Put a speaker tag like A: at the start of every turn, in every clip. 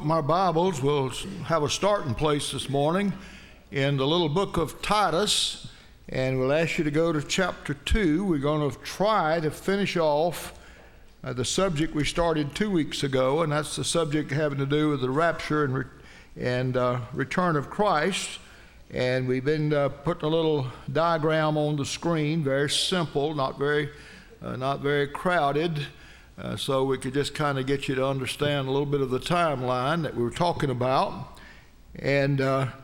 A: open our Bibles, we'll have a starting place this morning in the little book of Titus, and we'll ask you to go to chapter 2. We're going to try to finish off the subject we started 2 weeks ago, and that's the subject having to do with the rapture and return of Christ. And we've been putting a little diagram on the screen, very simple, not very crowded, so we could just kind of get you to understand a little bit of the timeline that we were talking about. And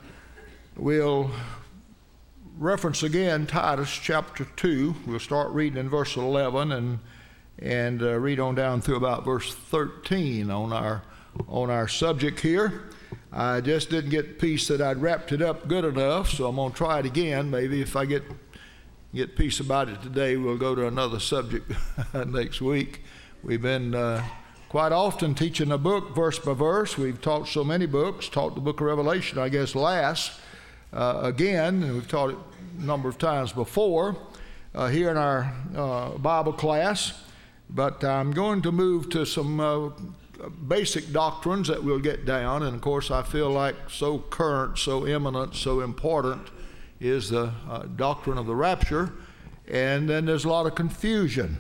A: we'll reference again Titus chapter 2. We'll start reading in verse 11 and read on down through about verse 13 on our subject here. I just didn't get the piece that I'd wrapped it up good enough, so I'm going to try it again. Maybe if I get peace about it today, we'll go to another subject next week. We've been quite often teaching a book verse by verse. We've taught so many books, taught the book of Revelation, I guess, last again, and we've taught it a number of times before here in our Bible class. But I'm going to move to some basic doctrines that we'll get down, and of course I feel like so current, so imminent, so important is the doctrine of the rapture, and then there's a lot of confusion.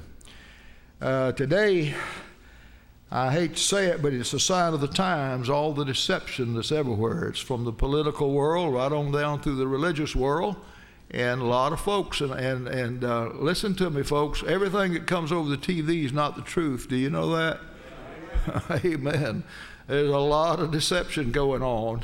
A: Today, I hate to say it, but it's a sign of the times, all the deception that's everywhere. It's from the political world right on down through the religious world, and a lot of folks, and listen to me folks, everything that comes over the TV is not the truth. Do you know that? Amen. There's a lot of deception going on.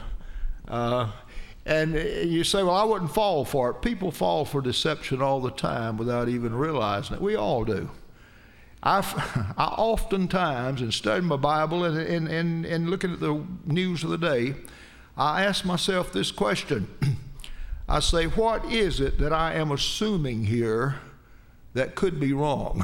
A: And you say, well, I wouldn't fall for it. People fall for deception all the time without even realizing it. We all do. I oftentimes, in studying my Bible and looking at the news of the day, I ask myself this question. I say, what is it that I am assuming here that could be wrong?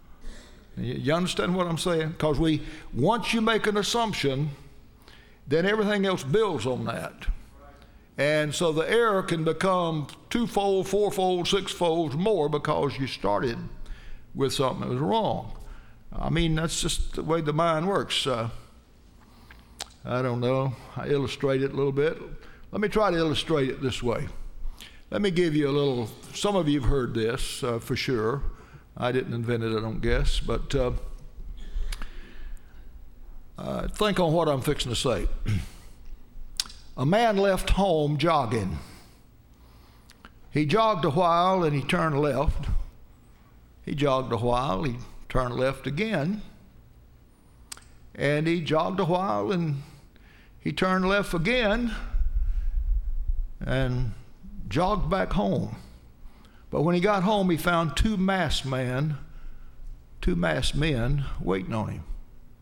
A: You understand what I'm saying? Because once you make an assumption, then everything else builds on that. And so the error can become twofold, fourfold, sixfold more because you started with something that was wrong. I mean, that's just the way the mind works. I don't know. I illustrate it a little bit. Let me try to illustrate it this way. Let me give you a little, some of you have heard this for sure. I didn't invent it, I don't guess, but think on what I'm fixing to say. A man left home jogging. He jogged a while and he turned left. He jogged a while, he turned left again. And he jogged a while and he turned left again and jogged back home. But when he got home, he found two masked men waiting on him.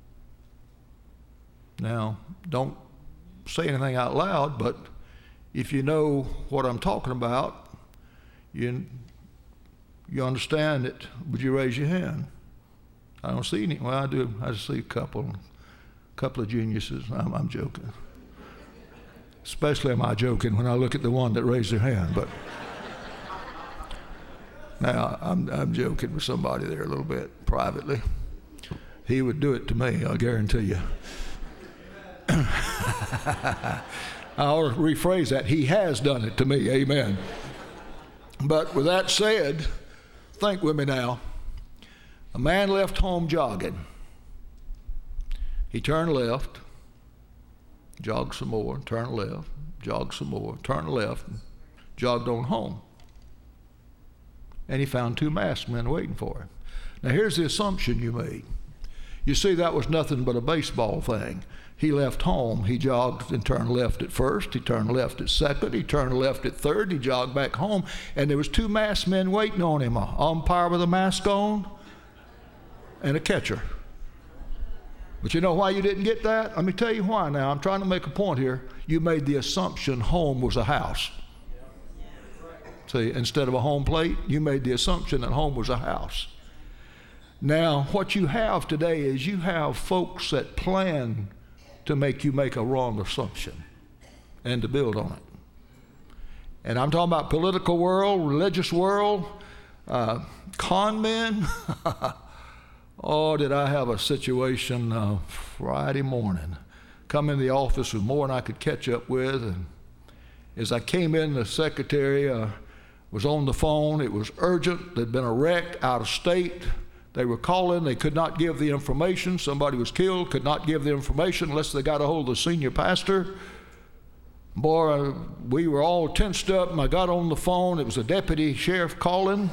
A: Now, don't say anything out loud, but if you know what I'm talking about, you understand it. Would you raise your hand? I don't see any. Well, I do. I see a couple of geniuses. I'm joking. Especially am I joking when I look at the one that raised their hand, but. Now, I'm joking with somebody there a little bit privately. He would do it to me, I guarantee you. I'll rephrase that. He has done it to me, amen. But with that said, think with me now. A man left home jogging. He turned left, jogged some more, turned left, jogged some more, turned left, and jogged on home. And he found two masked men waiting for him. Now here's the assumption you made. You see, that was nothing but a baseball thing. He left home, he jogged and turned left at first, he turned left at second, he turned left at third, he jogged back home, and there was two masked men waiting on him, an umpire with a mask on and a catcher. But you know why you didn't get that? Let me tell you why now. I'm trying to make a point here. You made the assumption home was a house. See, instead of a home plate, you made the assumption that home was a house. Now, what you have today is you have folks that plan to make you make a wrong assumption and to build on it. And I'm talking about political world, religious world, con men. Oh, did I have a situation Friday morning. come in the office with more than I could catch up with. And as I came in, the secretary was on the phone. It was urgent. There'd been a wreck out of state. They were calling. They could not give the information. Somebody was killed, could not give the information unless they got a hold of the senior pastor. Boy, we were all tensed up, and I got on the phone. It was a deputy sheriff calling.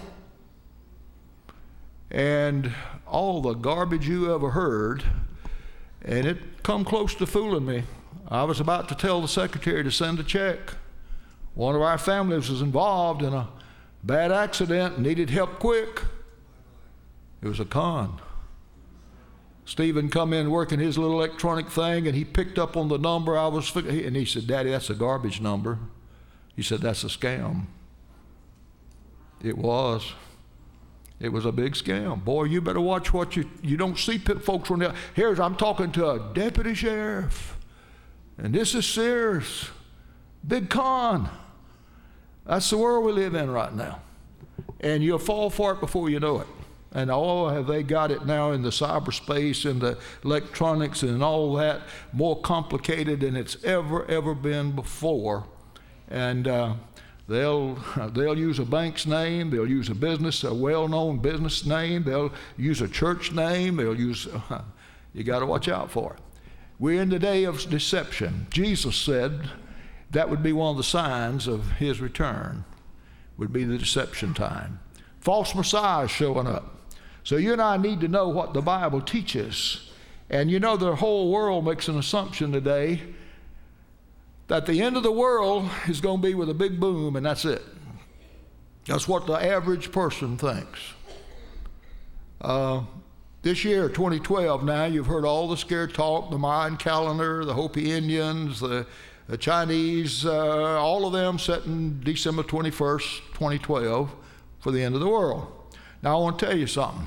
A: And all the garbage you ever heard, and it come close to fooling me. I was about to tell the secretary to send a check. One of our families was involved in a bad accident and needed help quick. It was a con. Stephen come in working his little electronic thing, and he picked up on the number and he said, "Daddy, that's a garbage number." He said, "That's a scam." It was. It was a big scam. Boy, you better watch what you don't see folks on there. I'm talking to a deputy sheriff, and this is serious. Big con. That's the world we live in right now. And you'll fall for it before you know it. And have they got it now in the cyberspace and the electronics and all that, more complicated than it's ever been before. And they'll use a bank's name, they'll use a well-known business name, they'll use a church name, you got to watch out for it. We're in the day of deception. Jesus said that would be one of the signs of his return, would be the deception time. False messiahs showing up. So you and I need to know what the Bible teaches. And you know the whole world makes an assumption today that the end of the world is going to be with a big boom, and that's it. That's what the average person thinks. This year, 2012 now, you've heard all the scare talk, the Mayan calendar, the Hopi Indians, the Chinese, all of them setting December 21st, 2012 for the end of the world. Now I want to tell you something.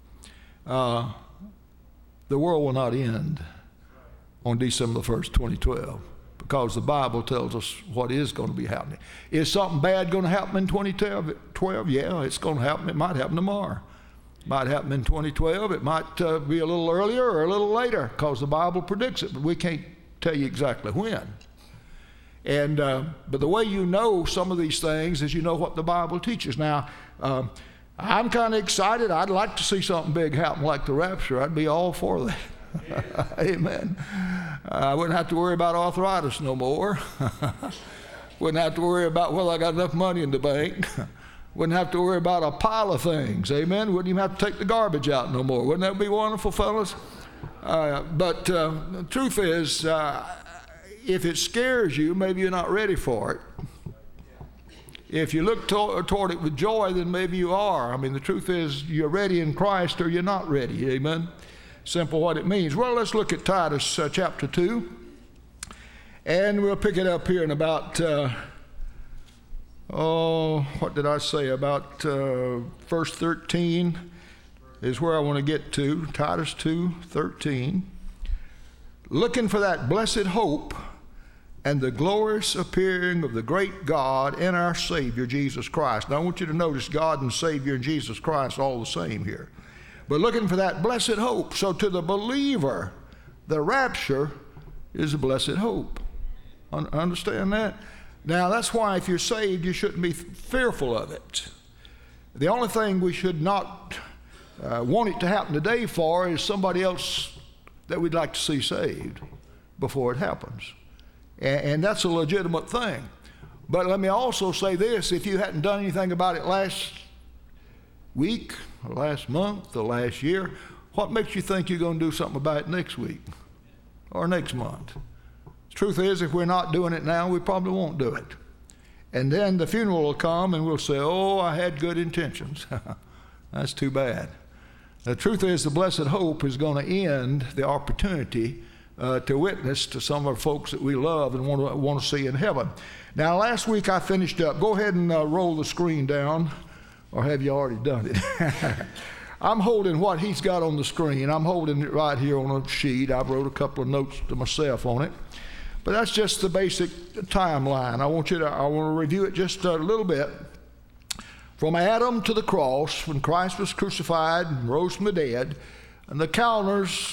A: The world will not end on December 1st, 2012, because the Bible tells us what is going to be happening. Is something bad going to happen in 2012? Yeah, it's going to happen. It might happen tomorrow. It might happen in 2012. It might be a little earlier or a little later, because the Bible predicts it, but we can't tell you exactly when. And but the way you know some of these things is you know what the Bible teaches. Now, I'm kind of excited. I'd like to see something big happen like the rapture. I'd be all for that. Amen. I wouldn't have to worry about arthritis no more. Wouldn't have to worry about whether I got enough money in the bank. Wouldn't have to worry about a pile of things. Amen. Wouldn't even have to take the garbage out no more. Wouldn't that be wonderful, fellas? But the truth is, if it scares you, maybe you're not ready for it. If you look toward it with joy, then maybe you are. I mean, the truth is, you're ready in Christ or you're not ready. Amen. Simple what it means. Well, let's look at Titus chapter 2. And we'll pick it up here in about, what did I say? About verse 13 is where I want to get to. Titus 2:13. Looking for that blessed hope and the glorious appearing of the great God and our Savior, Jesus Christ. Now, I want you to notice God and Savior and Jesus Christ are all the same here. But looking for that blessed hope. So to the believer, the rapture is a blessed hope. Understand that? Now, that's why if you're saved, you shouldn't be fearful of it. The only thing we should not want it to happen today for is somebody else that we'd like to see saved before it happens. And that's a legitimate thing. But let me also say this, if you hadn't done anything about it last week, or last month, or last year, what makes you think you're going to do something about it next week or next month? The truth is, if we're not doing it now, we probably won't do it. And then the funeral will come and we'll say, oh, I had good intentions. That's too bad. The truth is, the blessed hope is going to end the opportunity to witness to some of our folks that we love and want to see in heaven. Now, last week I finished up. Go ahead and roll the screen down, or have you already done it? I'm holding what he's got on the screen. I'm holding it right here on a sheet. I wrote a couple of notes to myself on it. But that's just the basic timeline. I want to review it just a little bit. From Adam to the cross, when Christ was crucified and rose from the dead, and the calendars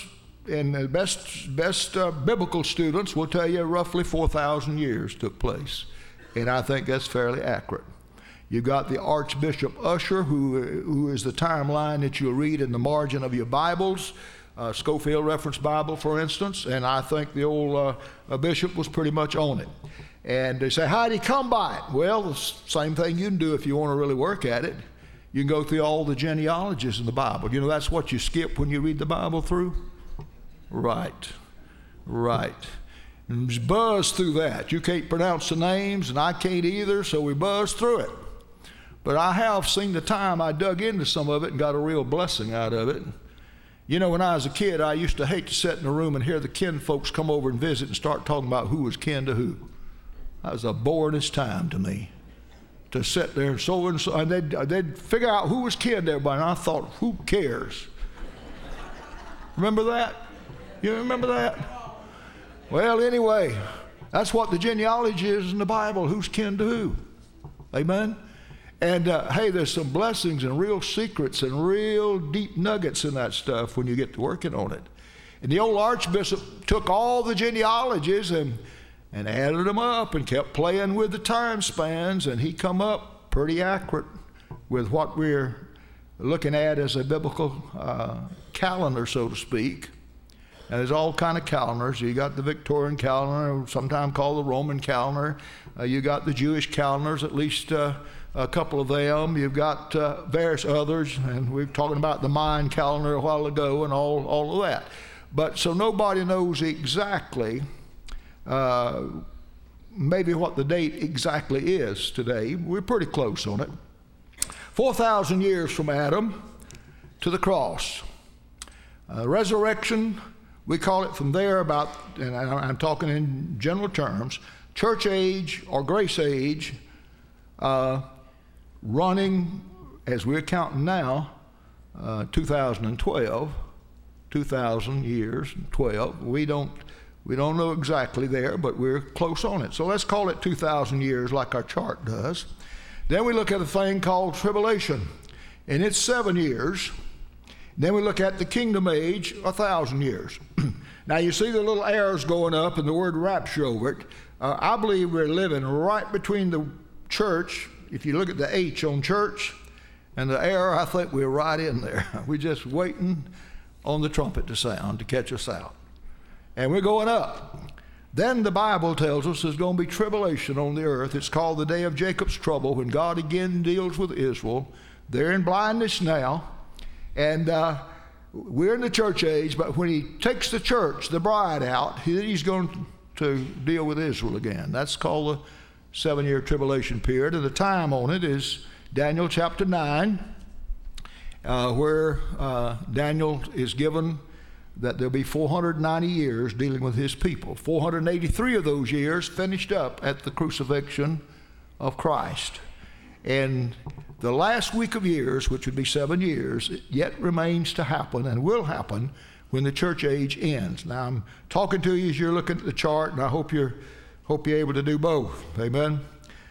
A: and the best biblical students will tell you roughly 4,000 years took place. And I think that's fairly accurate. You've got the Archbishop Usher, who is the timeline that you'll read in the margin of your Bibles, Scofield Reference Bible, for instance, and I think the old bishop was pretty much on it. And they say, how did he come by it? Well, the same thing you can do if you want to really work at it. You can go through all the genealogies in the Bible. You know, that's what you skip when you read the Bible through? Right. And just buzz through that. You can't pronounce the names, and I can't either, so we buzz through it. But I have seen the time I dug into some of it and got a real blessing out of it. You know, when I was a kid, I used to hate to sit in a room and hear the kin folks come over and visit and start talking about who was kin to who. That was the boringest time to me. To sit there and they'd figure out who was kin to everybody, and I thought, who cares? Remember that? You remember that? Well, anyway, that's what the genealogy is in the Bible, who's kin to who. Amen? And hey, there's some blessings and real secrets and real deep nuggets in that stuff when you get to working on it. And the old Archbishop took all the genealogies and added them up and kept playing with the time spans, and he come up pretty accurate with what we're looking at as a biblical calendar, so to speak. And there's all kind of calendars. You got the Victorian calendar, sometimes called the Roman calendar. You got the Jewish calendars, at least a couple of them. You've got various others, and we were talking about the Mayan calendar a while ago and all of that. But so nobody knows exactly maybe what the date exactly is today. We're pretty close on it. 4,000 years from Adam to the cross. Resurrection, we call it from there about, and I'm talking in general terms, church age or grace age, running, as we're counting now, 2012, 2,000 years, 12. We don't know exactly there, but we're close on it. So let's call it 2,000 years like our chart does. Then we look at a thing called tribulation, and it's 7 years. Then we look at the kingdom age, 1,000 years. Now you see the little arrows going up and the word rapture over it. I believe we're living right between the church. If you look at the H on church and the arrow, I think we're right in there. We're just waiting on the trumpet to sound to catch us out. And we're going up. Then the Bible tells us there's going to be tribulation on the earth. It's called the day of Jacob's trouble, when God again deals with Israel. They're in blindness now. And we're in the church age, but when he takes the church, the bride out, he's going to deal with Israel again. That's called the 7-year tribulation period. And the time on it is Daniel chapter 9, where Daniel is given that there'll be 490 years dealing with his people. 483 of those years finished up at the crucifixion of Christ. And the last week of years, which would be 7 years, yet remains to happen and will happen when the church age ends. Now, I'm talking to you as you're looking at the chart, and I hope you're able to do both. Amen?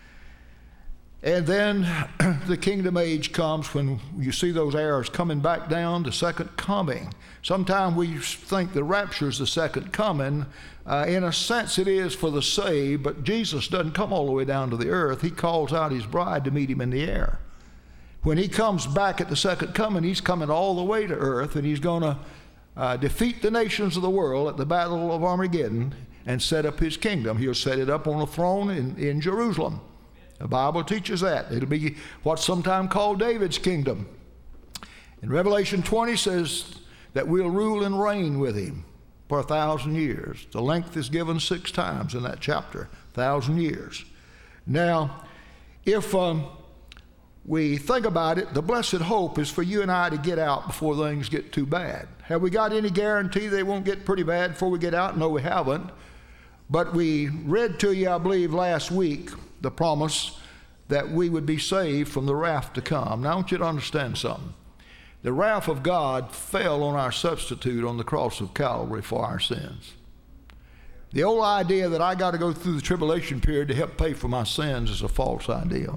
A: And then the kingdom age comes when you see those arrows coming back down, the second coming. Sometimes we think the rapture is the second coming. In a sense it is for the saved, but Jesus doesn't come all the way down to the earth. He calls out his bride to meet him in the air. When he comes back at the second coming, he's coming all the way to earth, and he's going to defeat the nations of the world at the Battle of Armageddon and set up his kingdom. He'll set it up on a throne in Jerusalem. The Bible teaches that. It'll be what's sometimes called David's kingdom. And Revelation 20 says that we'll rule and reign with him for 1,000 years. The length is given 6 times in that chapter, 1,000 years. Now, if we think about it, the blessed hope is for you and I to get out before things get too bad. Have we got any guarantee they won't get pretty bad before we get out? No, we haven't. But we read to you, I believe, last week, the promise that we would be saved from the wrath to come. Now I want you to understand something. The wrath of God fell on our substitute on the cross of Calvary for our sins. The old idea that I got to go through the tribulation period to help pay for my sins is a false idea.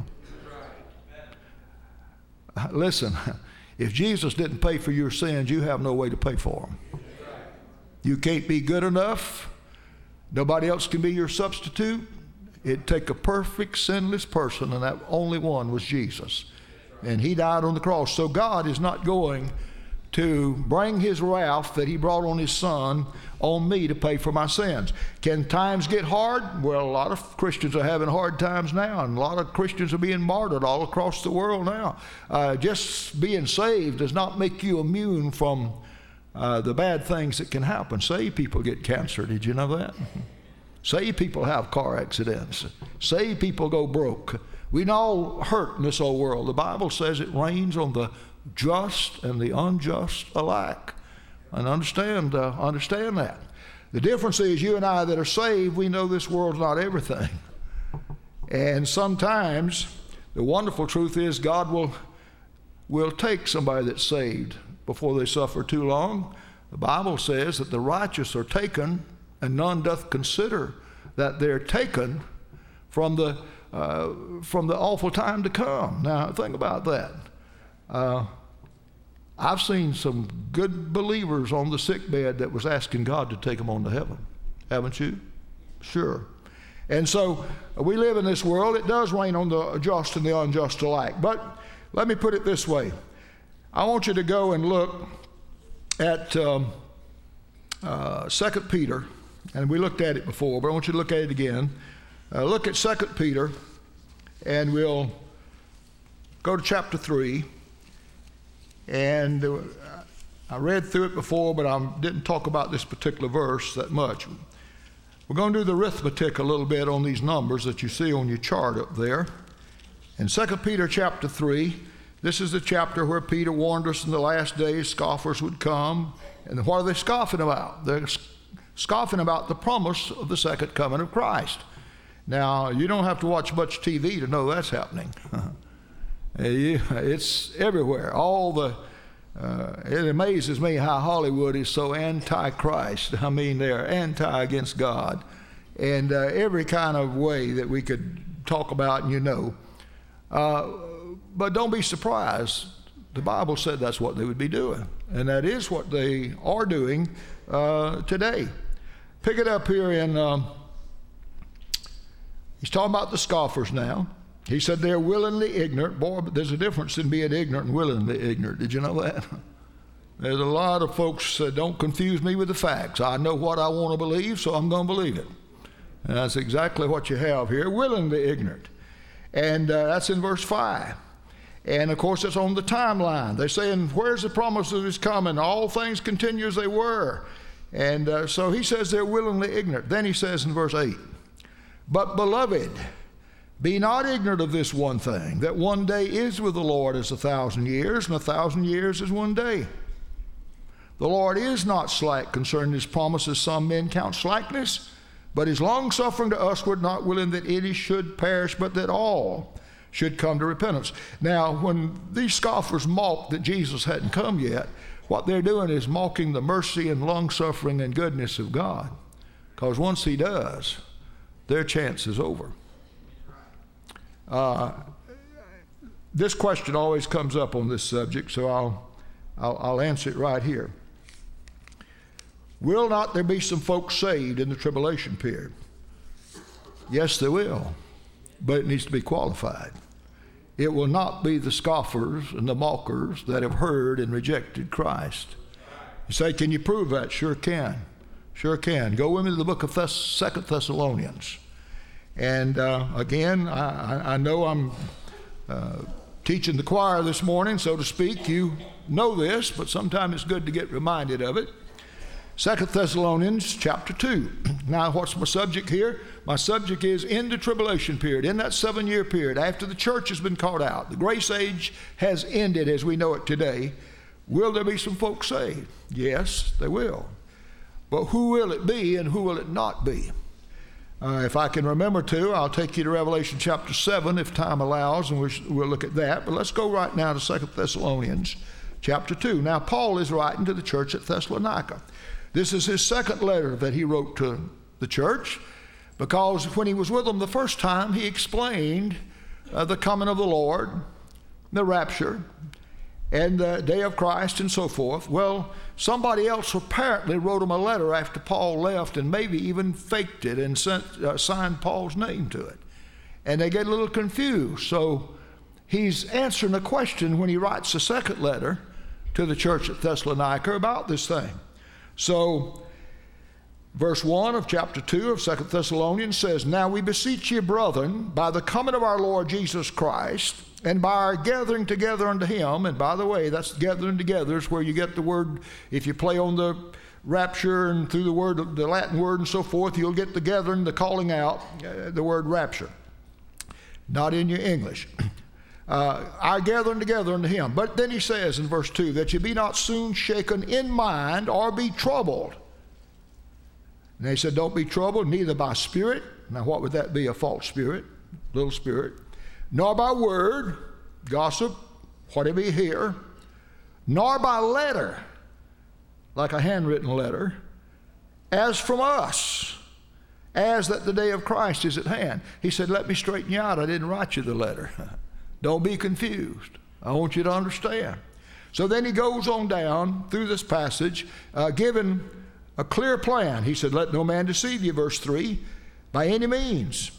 A: Listen, if Jesus didn't pay for your sins, you have no way to pay for them. You can't be good enough. Nobody else can be your substitute. It'd take a perfect, sinless person, and that only one was Jesus. And he died on the cross. So God is not going to bring his wrath that he brought on his son on me to pay for my sins. Can times get hard? Well, a lot of Christians are having hard times now, and a lot of Christians are being martyred all across the world now. Just being saved does not make you immune from the bad things that can happen. Saved people get cancer. Did you know that? Saved people have car accidents. Saved people go broke. We all hurt in this old world. The Bible says it rains on the just and the unjust alike. And understand that. The difference is you and I that are saved, we know this world's not everything. And sometimes the wonderful truth is God will take somebody that's saved before they suffer too long. The Bible says that the righteous are taken, and none doth consider that they're taken from the awful time to come. Now think about that. I've seen some good believers on the sick bed that was asking God to take them on to heaven. Haven't you? Sure. And so we live in this world. It does rain on the just and the unjust alike. But let me put it this way. I want you to go and look at 2 Peter. And we looked at it before, but I want you to look at it again. Look at 2 Peter, and we'll go to chapter 3. And I read through it before, but I didn't talk about this particular verse that much. We're going to do the arithmetic a little bit on these numbers that you see on your chart up there. In 2 Peter chapter 3, this is the chapter where Peter warned us in the last days scoffers would come. And what are they scoffing about? They're scoffing about the promise of the second coming of Christ. Now, you don't have to watch much TV to know that's happening. It's everywhere. It amazes me how Hollywood is so anti-Christ. I mean, they're anti against God. And every kind of way that we could talk about, and you know. But don't be surprised. The Bible said that's what they would be doing. And that is what they are doing today. Pick it up here in, he's talking about the scoffers now. He said they're willingly ignorant. Boy, but there's a difference in being ignorant and willingly ignorant. Did you know that? There's a lot of folks that don't confuse me with the facts. I know what I want to believe, so I'm going to believe it. And that's exactly what you have here, willingly ignorant. And that's in verse 5. And, of course, it's on the timeline. They're saying, where's the promise of his coming? All things continue as they were. And so he says they're willingly ignorant. Then he says in verse 8, but beloved, be not ignorant of this one thing, that one day is with the Lord as 1,000 years, and 1,000 years is one day. The Lord is not slack concerning his promises, some men count slackness, but is long-suffering to usward, not willing that any should perish, but that all should come to repentance. Now, when these scoffers mock that Jesus hadn't come yet, what they're doing is mocking the mercy and long-suffering and goodness of God. Because once he does, their chance is over. This question always comes up on this subject, so I'll answer it right here. Will not there be some folks saved in the tribulation period? Yes, there will, but it needs to be qualified. It will not be the scoffers and the mockers that have heard and rejected Christ. You say, can you prove that? Sure can. Sure can. Go with me to the book of 2 Thessalonians. And again, I know I'm teaching the choir this morning, so to speak. You know this, but sometimes it's good to get reminded of it. 2 Thessalonians chapter 2. Now, what's my subject here? My subject is in the tribulation period, in that 7-year period, after the church has been called out. The grace age has ended as we know it today. Will there be some folks saved? Yes, there will. But who will it be and who will it not be? If I can remember to, I'll take you to Revelation chapter 7 if time allows, and we'll look at that. But let's go right now to 2 Thessalonians chapter 2. Now, Paul is writing to the church at Thessalonica. This is his second letter that he wrote to the church, because when he was with them the first time, he explained the coming of the Lord, the rapture, and the day of Christ and so forth. Well, somebody else apparently wrote him a letter after Paul left and maybe even faked it and signed Paul's name to it. And they get a little confused. So he's answering a question when he writes the second letter to the church at Thessalonica about this thing. So verse 1 of chapter 2 of 2 Thessalonians says, "Now we beseech you, brethren, by the coming of our Lord Jesus Christ, and by our gathering together unto him," and by the way, that's gathering together is where you get the word, if you play on the rapture and through the word, the Latin word and so forth, you'll get the gathering, the calling out, the word rapture. Not in your English. Our gathering together unto him. But then he says in verse 2, "that you be not soon shaken in mind or be troubled." And they said, don't be troubled, neither by spirit. Now what would that be? A false spirit, little spirit. "Nor by word," gossip, whatever you hear. "Nor by letter," like a handwritten letter, "as from us, as that the day of Christ is at hand." He said, let me straighten you out. I didn't write you the letter. Don't be confused. I want you to understand. So then he goes on down through this passage, giving a clear plan. He said, "Let no man deceive you," verse 3, "by any means.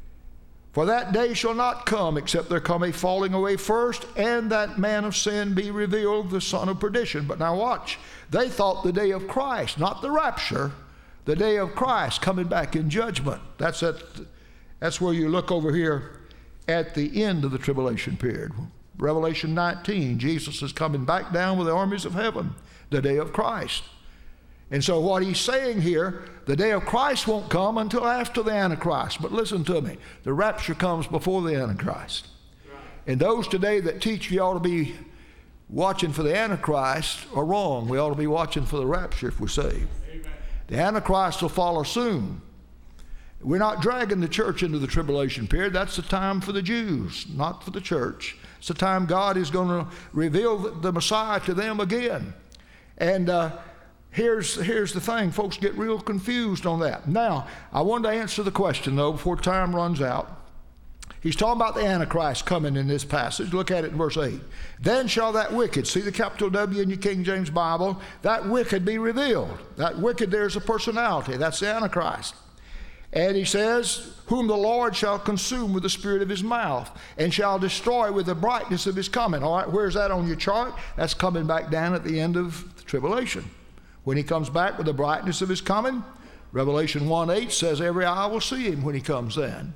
A: For that day shall not come, except there come a falling away first, and that man of sin be revealed, the son of perdition." But now watch. They thought the day of Christ, not the rapture, the day of Christ coming back in judgment. That's where you look over here at the end of the tribulation period. Revelation 19, Jesus is coming back down with the armies of heaven, the day of Christ. And so what he's saying here, the day of Christ won't come until after the Antichrist. But listen to me, the rapture comes before the Antichrist. And those today that teach you ought to be watching for the Antichrist are wrong. We ought to be watching for the rapture if we're saved. Amen. The Antichrist will follow soon. We're not dragging the church into the tribulation period. That's the time for the Jews, not for the church. It's the time God is going to reveal the Messiah to them again. And here's the thing. Folks get real confused on that. Now, I wanted to answer the question, though, before time runs out. He's talking about the Antichrist coming in this passage. Look at it in verse 8. "Then shall that wicked," see the capital W in your King James Bible, "that wicked be revealed." That wicked, there's a personality. That's the Antichrist. And he says, "whom the Lord shall consume with the spirit of his mouth, and shall destroy with the brightness of his coming." All right, where's that on your chart? That's coming back down at the end of the tribulation. When he comes back with the brightness of his coming, Revelation 1:8 says every eye will see him when he comes in.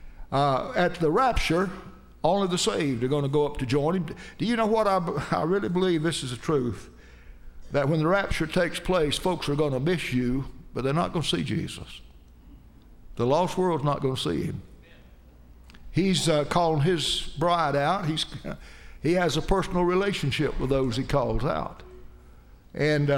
A: At the rapture, only the saved are going to go up to join him. Do you know what? I really believe this is the truth. That when the rapture takes place, folks are going to miss you, but they're not going to see Jesus. The lost world's not going to see him. He's calling his bride out. He has a personal relationship with those he calls out. And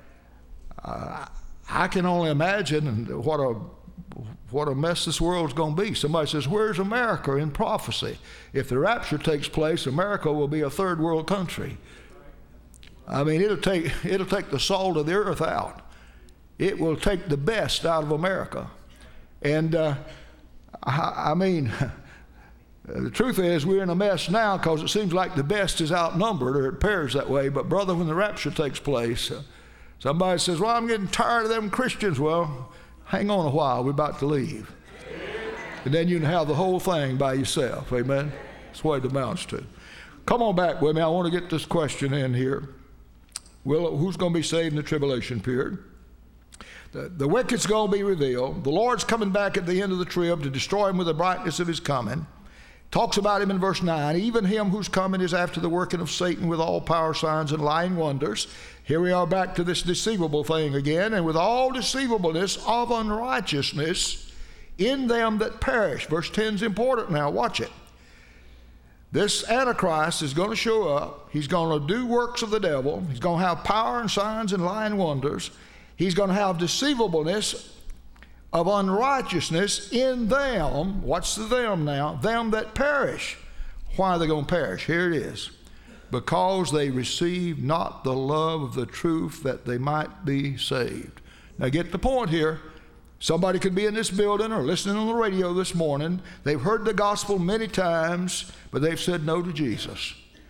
A: I can only imagine what a mess this world's going to be. Somebody says, where's America in prophecy? If the rapture takes place, America will be a third world country. I mean, it'll take the salt of the earth out. It will take the best out of America. And I mean, the truth is we're in a mess now because it seems like the best is outnumbered, or it appears that way. But brother, when the rapture takes place, somebody says, well, I'm getting tired of them Christians. Well, hang on a while. We're about to leave. And then you can have the whole thing by yourself. Amen? That's what it amounts to. Come on back with me. I want to get this question in here. Well, who's going to be saved in the tribulation period? The wicked's going to be revealed. The Lord's coming back at the end of the trib to destroy him with the brightness of his coming. Talks about him in verse 9. Even him whose coming is after the working of Satan with all power, signs, and lying wonders. Here we are back to this deceivable thing again. And with all deceivableness of unrighteousness in them that perish. Verse 10 is important now. Watch it. This Antichrist is going to show up. He's going to do works of the devil. He's going to have power and signs and lying wonders. He's going to have deceivableness of unrighteousness in them. What's the them now? Them that perish. Why are they going to perish? Here it is. Because they receive not the love of the truth that they might be saved. Now get the point here. Somebody could be in this building or listening on the radio this morning. They've heard the gospel many times, but they've said no to Jesus.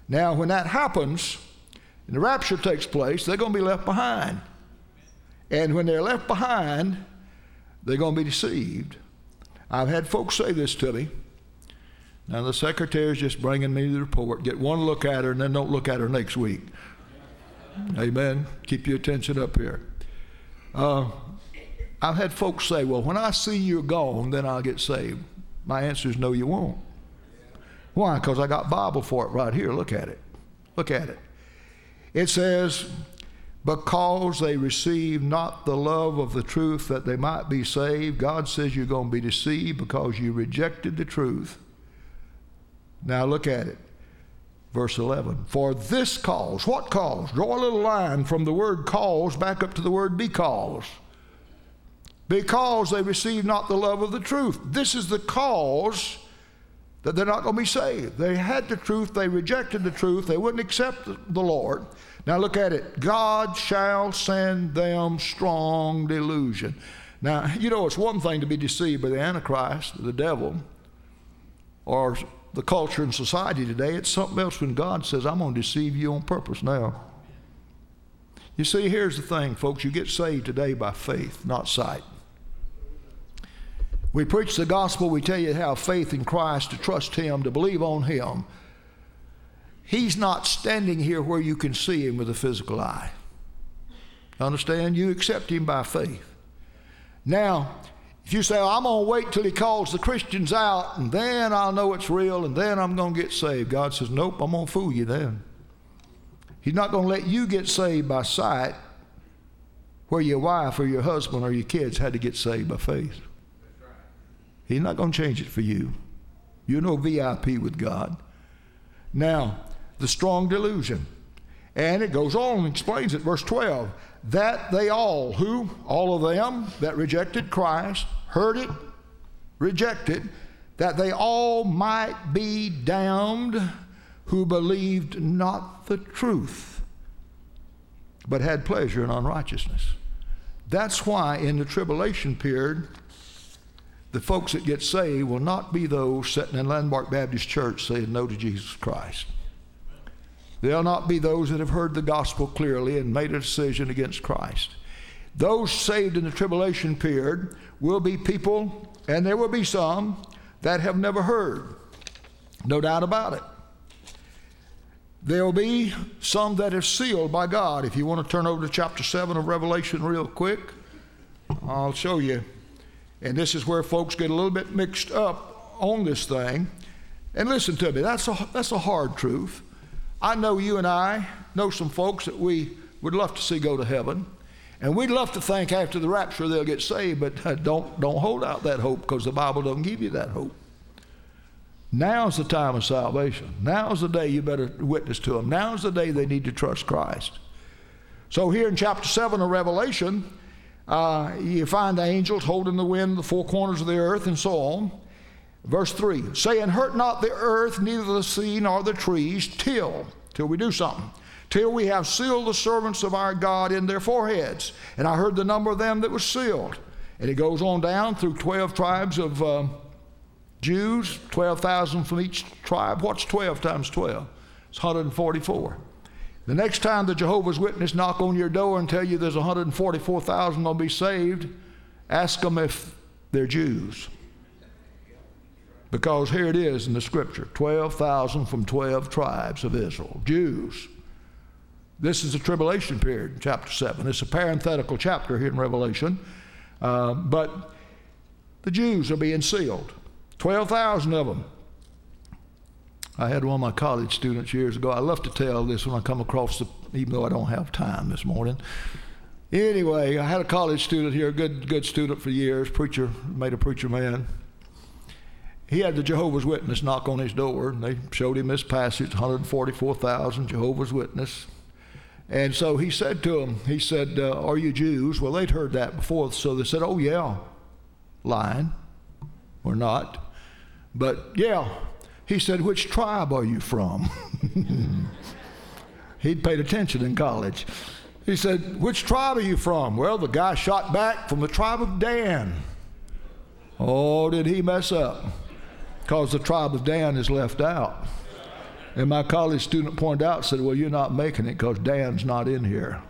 A: Now, when that happens, and the rapture takes place, they're going to be left behind. And when they're left behind, they're going to be deceived. I've had folks say this to me. Now, the secretary's just bringing me the report. Get one look at her and then don't look at her next week. Amen. Keep your attention up here. I've had folks say, well, when I see you're gone, then I'll get saved. My answer is no, you won't. Why? Because I got Bible for it right here. Look at it. Look at it. It says, because they received not the love of the truth that they might be saved. God says you're going to be deceived because you rejected the truth. Now look at it. Verse 11. For this cause, what cause? Draw a little line from the word cause back up to the word because. Because they received not the love of the truth. This is the cause that they're not going to be saved. They had the truth, they rejected the truth, they wouldn't accept the Lord. Now look at it. God shall send them strong delusion. Now, you know, it's one thing to be deceived by the Antichrist, the devil, or the culture and society today. It's something else when God says, I'm going to deceive you on purpose now. You see, here's the thing, folks. You get saved today by faith, not sight. We preach the gospel. We tell you to have faith in Christ, to trust Him, to believe on Him. He's not standing here where you can see Him with a physical eye. Understand? You accept Him by faith. Now, if you say, oh, I'm going to wait till He calls the Christians out, and then I'll know it's real, and then I'm going to get saved. God says, nope, I'm going to fool you then. He's not going to let you get saved by sight where your wife or your husband or your kids had to get saved by faith. He's not going to change it for you. You're no VIP with God. Now, the strong delusion. And it goes on and explains it. Verse 12. That they all, who? All of them that rejected Christ, heard it, rejected, that they all might be damned who believed not the truth, but had pleasure in unrighteousness. That's why in the tribulation period, the folks that get saved will not be those sitting in Landmark Baptist Church saying no to Jesus Christ. They'll not be those that have heard the gospel clearly and made a decision against Christ. Those saved in the tribulation period will be people, and there will be some, that have never heard. No doubt about it. There will be some that are sealed by God. If you want to turn over to chapter 7 of Revelation real quick, I'll show you. And this is where folks get a little bit mixed up on this thing. And listen to me, that's a hard truth. I know you and I know some folks that we would love to see go to heaven. And we'd love to think after the rapture they'll get saved, but don't hold out that hope, because the Bible doesn't give you that hope. Now's the time of salvation. Now's the day you better witness to them. Now's the day they need to trust Christ. So here in chapter 7 of Revelation, you find angels holding the wind, the four corners of the earth, and so on. Verse 3, saying, hurt not the earth, neither the sea, nor the trees, till we do something. Till we have sealed the servants of our God in their foreheads. And I heard the number of them that was sealed. And it goes on down through 12 tribes of Jews, 12,000 from each tribe. What's 12 times 12? It's 144. The next time the Jehovah's Witness knock on your door and tell you there's 144,000 going to be saved, ask them if they're Jews. Because here it is in the scripture, 12,000 from 12 tribes of Israel, Jews. This is the tribulation period, chapter 7. It's a parenthetical chapter here in Revelation. But the Jews are being sealed, 12,000 of them. I had one of my college students years ago. I love to tell this when I come across even though I don't have time this morning. Anyway, I had a college student here, a good student for years, preacher, made a preacher man. He had the Jehovah's Witness knock on his door, and they showed him this passage, 144,000 Jehovah's Witness. And so he said to them, he said, are you Jews? Well, they'd heard that before, so they said, oh yeah, lying, or not. But yeah, he said, which tribe are you from? He'd paid attention in college. He said, which tribe are you from? Well, the guy shot back, from the tribe of Dan. Oh, did he mess up? Because the tribe of Dan is left out. And my college student pointed out, said, well, you're not making it because Dan's not in here.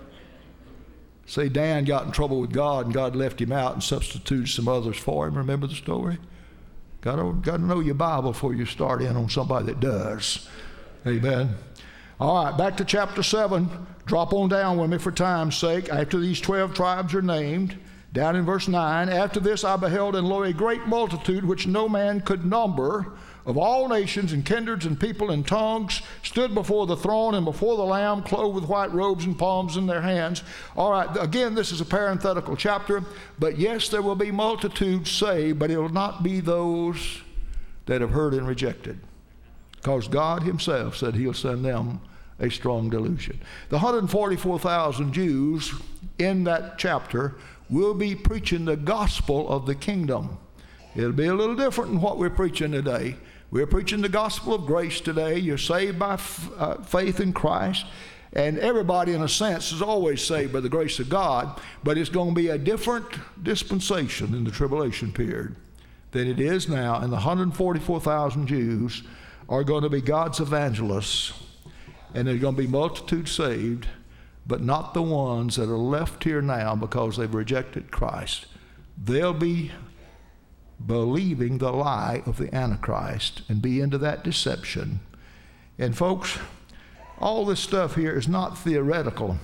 A: See, Dan got in trouble with God, and God left him out and substituted some others for him. Remember the story? Got to know your Bible before you start in on somebody that does. Amen. All right, back to chapter 7. Drop on down with me for time's sake. After these 12 tribes are named, down in verse 9, after this I beheld, and lo, a great multitude which no man could number, of all nations and kindreds and people and tongues, stood before the throne and before the Lamb, clothed with white robes and palms in their hands. All right, again, this is a parenthetical chapter, but yes, there will be multitudes saved, but it will not be those that have heard and rejected, because God himself said he'll send them a strong delusion. The 144,000 Jews in that chapter will be preaching the gospel of the kingdom. It'll be a little different than what we're preaching today. We're preaching the gospel of grace today. You're saved by faith in Christ. And everybody, in a sense, is always saved by the grace of God. But it's going to be a different dispensation in the tribulation period than it is now. And the 144,000 Jews are going to be God's evangelists. And there's going to be multitudes saved, but not the ones that are left here now because they've rejected Christ. They'll be believing the lie of the Antichrist and be into that deception. And folks, all this stuff here is not theoretical.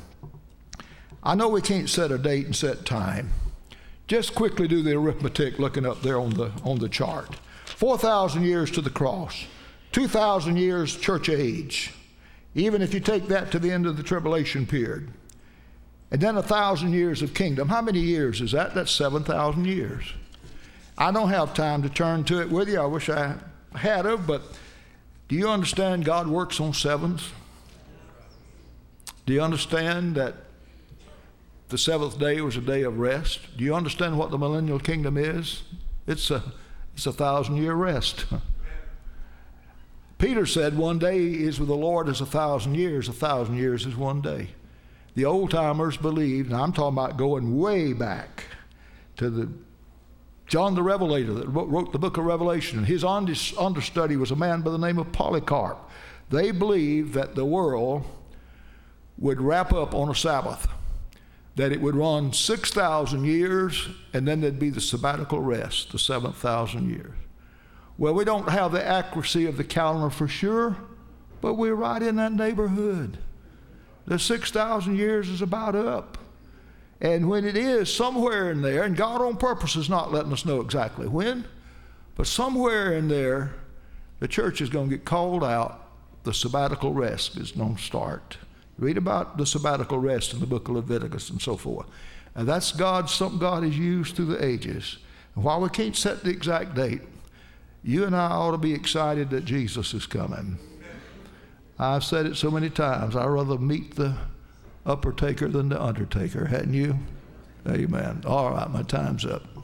A: I know we can't set a date and set time. Just quickly do the arithmetic looking up there on the chart. 4,000 years to the cross, 2,000 years church age, even if you take that to the end of the tribulation period. And then 1,000 years of kingdom. How many years is that? That's 7,000 years. I don't have time to turn to it with you. I wish I had of, but do you understand God works on sevens? Do you understand that the seventh day was a day of rest? Do you understand what the millennial kingdom is? It's a 1,000-year rest. Peter said 1 day is with the Lord as 1,000 years. 1,000 years is 1 day. The old-timers believed, and I'm talking about going way back to the John the Revelator that wrote the book of Revelation, and his understudy was a man by the name of Polycarp. They believed that the world would wrap up on a Sabbath, that it would run 6,000 years, and then there'd be the sabbatical rest, the 7,000 years. Well, we don't have the accuracy of the calendar for sure, but we're right in that neighborhood. The 6,000 years is about up. And when it is somewhere in there, and God on purpose is not letting us know exactly when, but somewhere in there, the church is going to get called out. The sabbatical rest is going to start. Read about the sabbatical rest in the book of Leviticus and so forth. And that's something God has used through the ages. And while we can't set the exact date, you and I ought to be excited that Jesus is coming. I've said it so many times, I'd rather meet the upper taker than the undertaker, hadn't you? Amen. All right, my time's up.